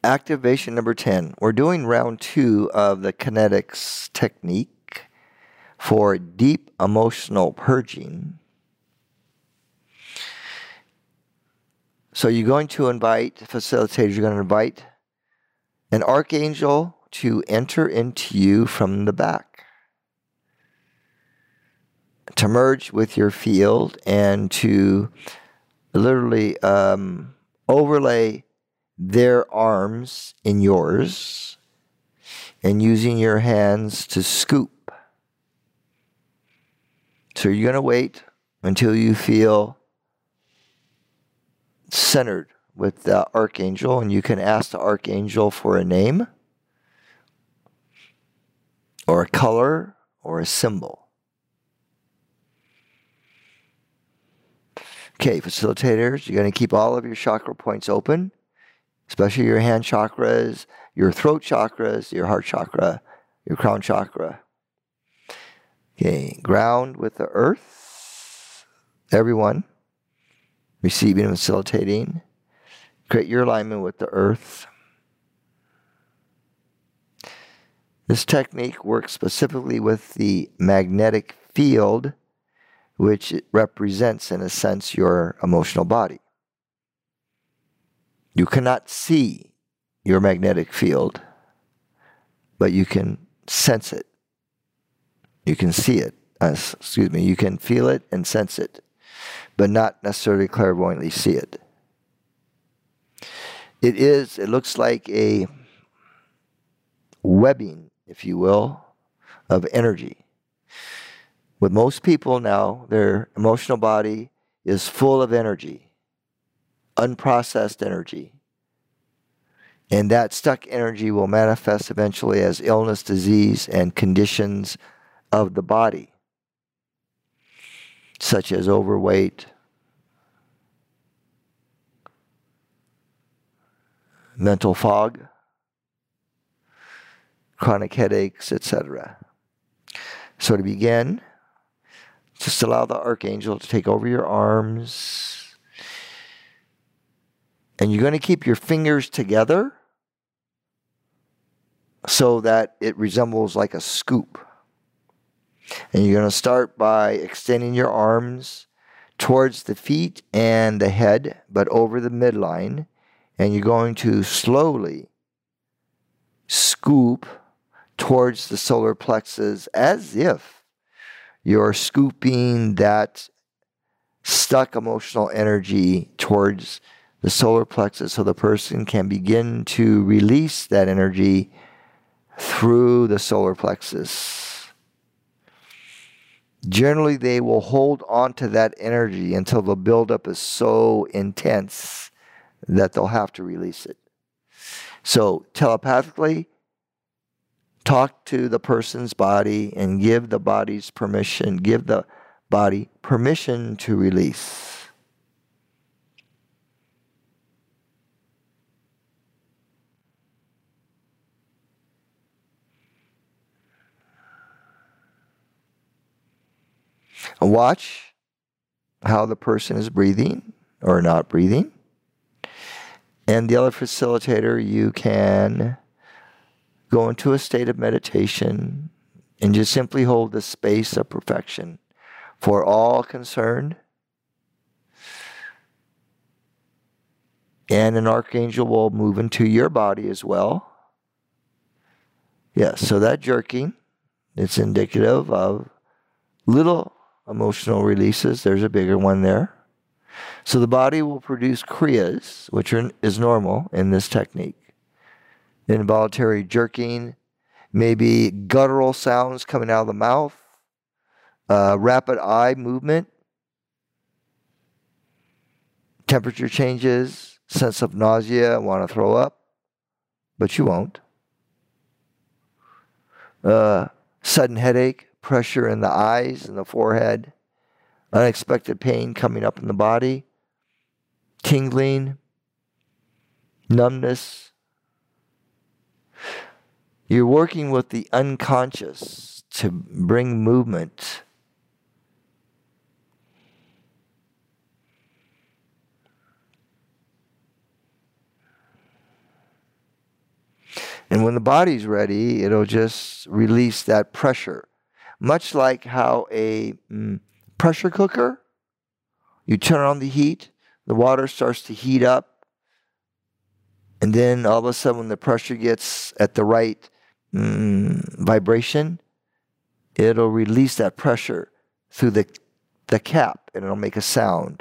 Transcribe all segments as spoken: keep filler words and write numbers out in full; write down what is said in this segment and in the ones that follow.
Activation number ten. We're doing round two of the kinetics technique for deep emotional purging. So you're going to invite, facilitators, you're going to invite an archangel to enter into you from the back, to merge with your field and to literally um, overlay their arms in yours and using your hands to scoop. So you're going to wait until you feel centered with the archangel, and you can ask the archangel for a name or a color or a symbol. Okay, facilitators, you're going to keep all of your chakra points open, especially your hand chakras, your throat chakras, your heart chakra, your crown chakra. Okay, ground with the earth. Everyone receiving and facilitating. Create your alignment with the earth. This technique works specifically with the magnetic field, which represents, in a sense, your emotional body. You cannot see your magnetic field, but you can sense it. You can see it. Uh, excuse me. You can feel it and sense it, but not necessarily clairvoyantly see it. It is, it looks like a webbing, if you will, of energy. With most people now, their emotional body is full of energy, unprocessed energy. And that stuck energy will manifest eventually as illness, disease, and conditions of the body, such as overweight, mental fog, chronic headaches, et cetera. So to begin, just allow the archangel to take over your arms. And you're going to keep your fingers together so that it resembles like a scoop. And you're going to start by extending your arms towards the feet and the head, but over the midline. And you're going to slowly scoop towards the solar plexus as if you're scooping that stuck emotional energy towards the solar plexus so the person can begin to release that energy through the solar plexus. Generally, they will hold on to that energy until the buildup is so intense that they'll have to release it. So telepathically, talk to the person's body and give the body's permission, give the body permission to release. And watch how the person is breathing or not breathing. And the other facilitator, you can go into a state of meditation and just simply hold the space of perfection for all concerned. And an archangel will move into your body as well. Yes, so that jerking, it's indicative of little emotional releases. There's a bigger one there. So the body will produce kriyas, which are, is normal in this technique. Involuntary jerking, maybe guttural sounds coming out of the mouth, uh, rapid eye movement, temperature changes, sense of nausea, want to throw up, but you won't. Uh, sudden headache, pressure in the eyes and the forehead, unexpected pain coming up in the body, tingling, numbness. You're working with the unconscious to bring movement. And when the body's ready, it'll just release that pressure. Much like how a mm, pressure cooker, you turn on the heat, the water starts to heat up, and then all of a sudden when the pressure gets at the right mm, vibration, it'll release that pressure through the, the cap, and it'll make a sound.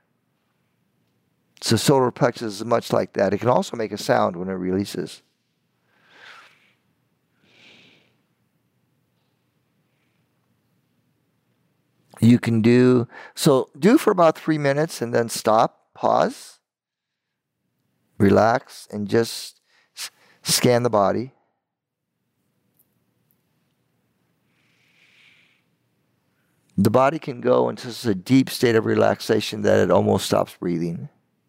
So solar plexus is much like that. It can also make a sound when it releases. You can do, so do for about three minutes and then stop, pause, relax, and just s- scan the body. The body can go into such a deep state of relaxation that it almost stops breathing.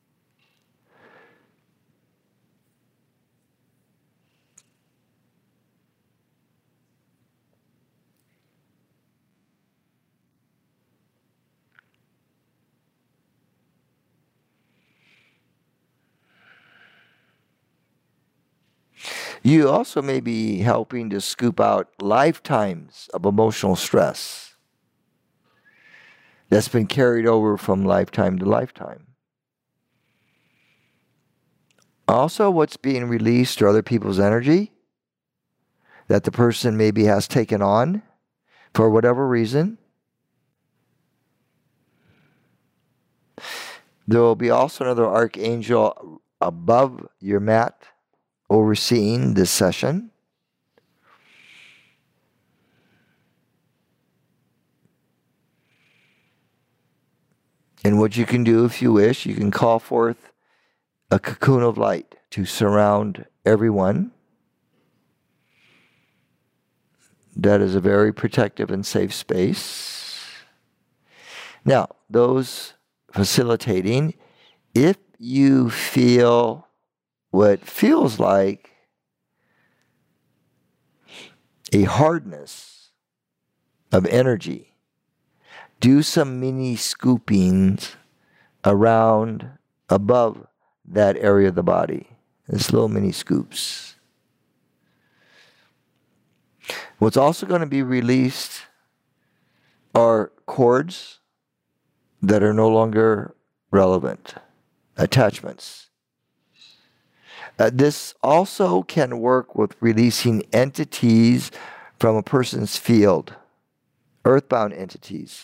You also may be helping to scoop out lifetimes of emotional stress that's been carried over from lifetime to lifetime. Also, what's being released are other people's energy that the person maybe has taken on for whatever reason. There will be also another archangel above your mat overseeing this session. And what you can do if you wish, you can call forth a cocoon of light to surround everyone. That is a very protective and safe space. Now, those facilitating, if you feel what feels like a hardness of energy, do some mini scoopings around above that area of the body. It's little mini scoops. What's also going to be released are cords that are no longer relevant, attachments. Uh, this also can work with releasing entities from a person's field, earthbound entities.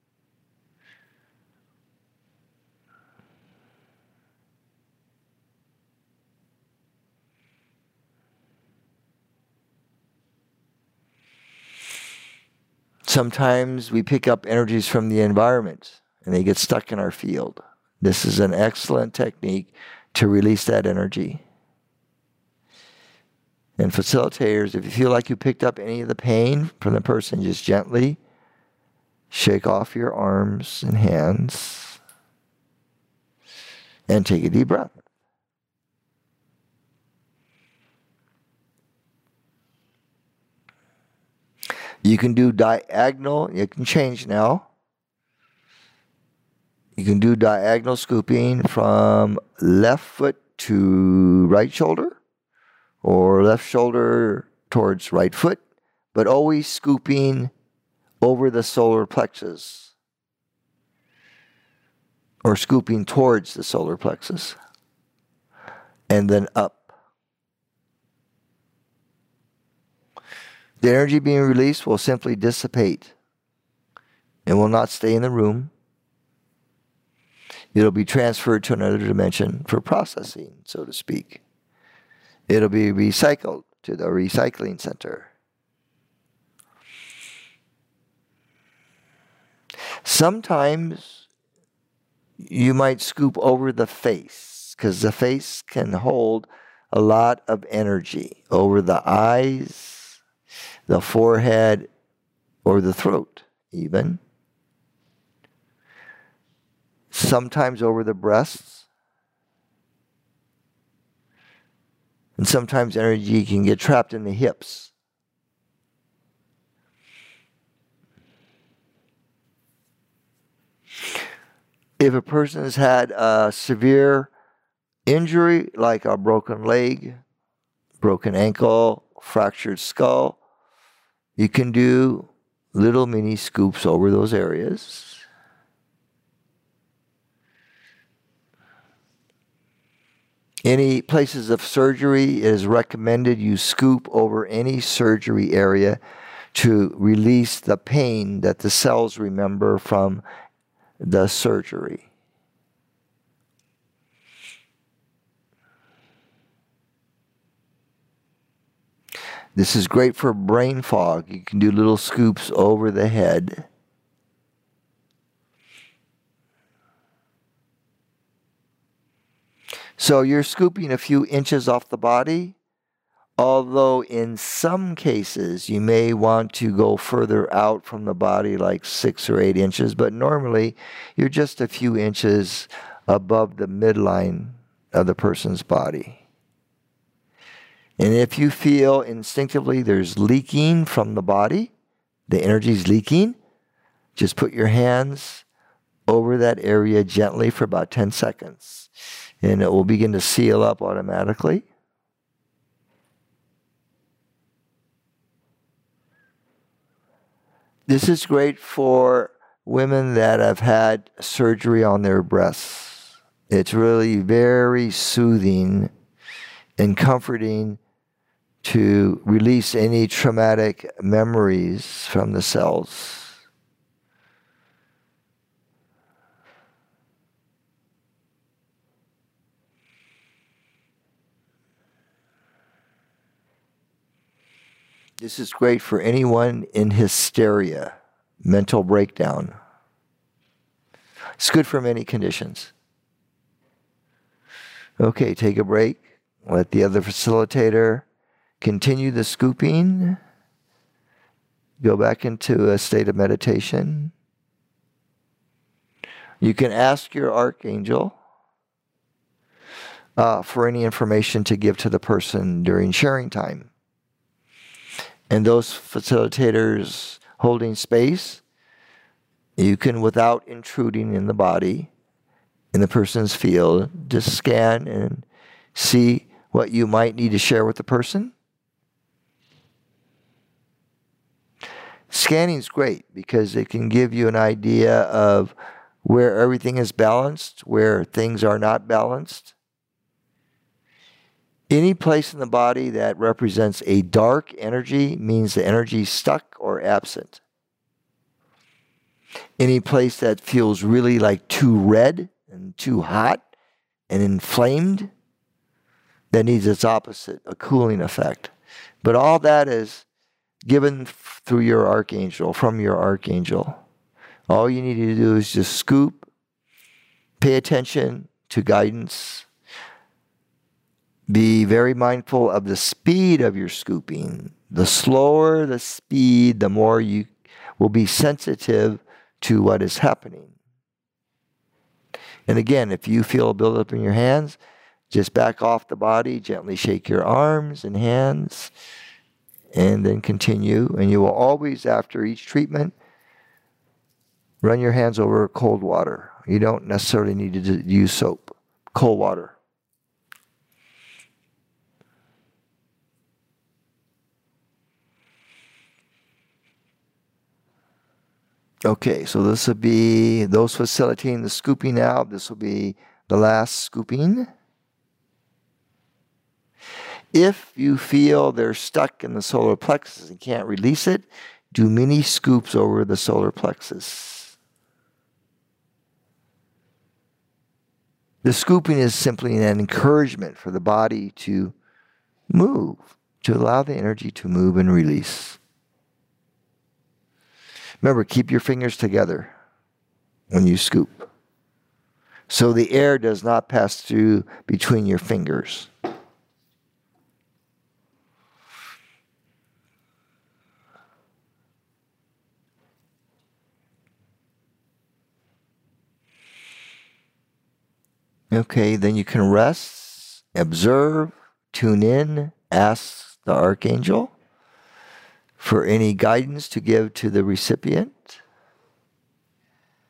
Sometimes we pick up energies from the environment and they get stuck in our field. This is an excellent technique to release that energy. And facilitators, if you feel like you picked up any of the pain from the person, just gently shake off your arms and hands and take a deep breath. You can do diagonal, you can change now. You can do diagonal scooping from left foot to right shoulder or left shoulder towards right foot, but always scooping over the solar plexus or scooping towards the solar plexus and then up. The energy being released will simply dissipate and will not stay in the room. It'll be transferred to another dimension for processing, so to speak. It'll be recycled to the recycling center. Sometimes you might scoop over the face because the face can hold a lot of energy over the eyes, the forehead, or the throat even. Sometimes over the breasts. And sometimes energy can get trapped in the hips. If a person has had a severe injury, like a broken leg, broken ankle, fractured skull, you can do little mini scoops over those areas. Any places of surgery, it is recommended you scoop over any surgery area to release the pain that the cells remember from the surgery. This is great for brain fog. You can do little scoops over the head. So you're scooping a few inches off the body, although in some cases you may want to go further out from the body, like six or eight inches, but normally you're just a few inches above the midline of the person's body. And if you feel instinctively there's leaking from the body, the energy's leaking, just put your hands over that area gently for about ten seconds. And it will begin to seal up automatically. This is great for women that have had surgery on their breasts. It's really very soothing and comforting to release any traumatic memories from the cells. This is great for anyone in hysteria, mental breakdown. It's good for many conditions. Okay, take a break. Let the other facilitator continue the scooping. Go back into a state of meditation. You can ask your archangel uh, for any information to give to the person during sharing time. And those facilitators holding space, you can, without intruding in the body, in the person's field, just scan and see what you might need to share with the person. Scanning is great because it can give you an idea of where everything is balanced, where things are not balanced. Any place in the body that represents a dark energy means the energy is stuck or absent. Any place that feels really like too red and too hot and inflamed, that needs its opposite, a cooling effect. But all that is given through your archangel, from your archangel. All you need to do is just scoop, pay attention to guidance. Be very mindful of the speed of your scooping. The slower the speed, the more you will be sensitive to what is happening. And again, if you feel a buildup in your hands, just back off the body, gently shake your arms and hands, and then continue. And you will always, after each treatment, run your hands over cold water. You don't necessarily need to use soap. Cold water. Okay, so this will be those facilitating the scooping out. This will be the last scooping. If you feel they're stuck in the solar plexus and can't release it, do mini scoops over the solar plexus. The scooping is simply an encouragement for the body to move, to allow the energy to move and release. Remember, keep your fingers together when you scoop, so the air does not pass through between your fingers. Okay, then you can rest, observe, tune in, ask the archangel for any guidance to give to the recipient.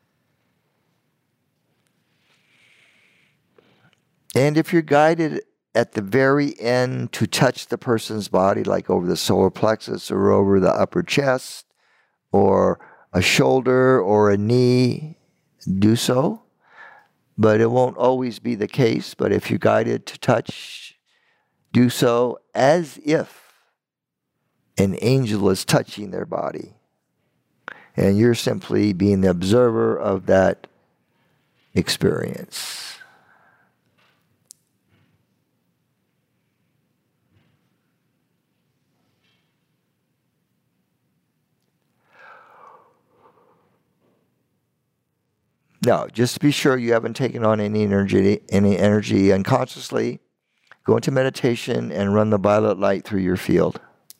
And if you're guided at the very end to touch the person's body, like over the solar plexus or over the upper chest or a shoulder or a knee, do so. But it won't always be the case. But if you're guided to touch, do so as if an angel is touching their body. And you're simply being the observer of that experience. Now, just to be sure you haven't taken on any energy, any energy unconsciously, go into meditation and run the violet light through your field.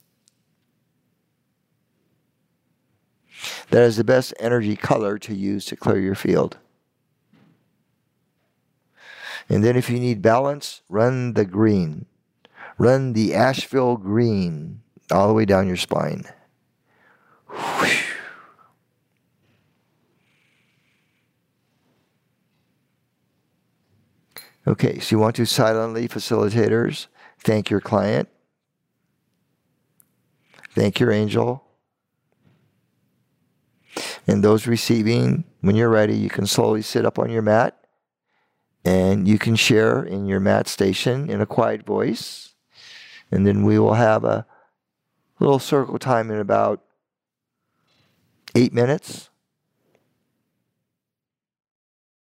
That is the best energy color to use to clear your field. And then if you need balance, run the green. Run the Asheville green all the way down your spine. Whew. Okay, so you want to silently, facilitators, thank your client. Thank your angel. And those receiving, when you're ready, you can slowly sit up on your mat and you can share in your mat station in a quiet voice. And then we will have a little circle time in about eight minutes.